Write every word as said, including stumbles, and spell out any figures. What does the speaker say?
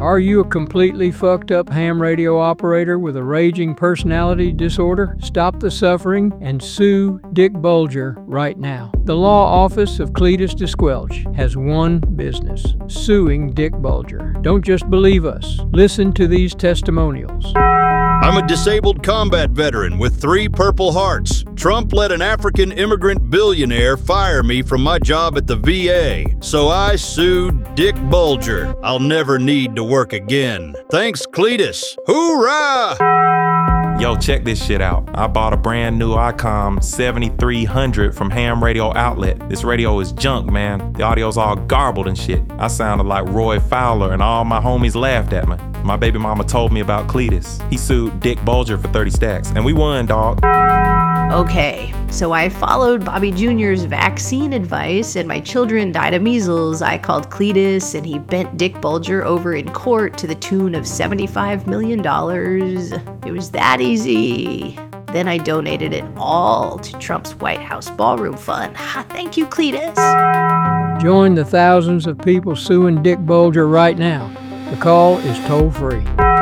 Are you a completely fucked up ham radio operator with a raging personality disorder? Stop the suffering and sue Dick Bulger right now. The law office of Cletus Disquelch has one business: suing Dick Bulger. Don't just believe us. Listen to these testimonials. I'm a disabled combat veteran with three Purple Hearts. Trump let an African immigrant billionaire fire me from my job at the V A, so I sued Dick Bulger. I'll never need to work again. Thanks, Cletus. Hoorah! Yo, check this shit out. I bought a brand new ICOM seventy-three hundred from Ham Radio Outlet. This radio is junk, man. The audio's all garbled and shit. I sounded like Roy Fowler and all my homies laughed at me. My baby mama told me about Cletus. He sued Dick Bulger for thirty stacks, and we won, dog. Okay, so I followed Bobby Junior's vaccine advice and my children died of measles. I called Cletus and he bent Dick Bulger over in court to the tune of seventy-five million dollars. It was that easy. Then I donated it all to Trump's White House ballroom fund. Ha, thank you, Cletus. Join the thousands of people suing Dick Bulger right now. The call is toll free.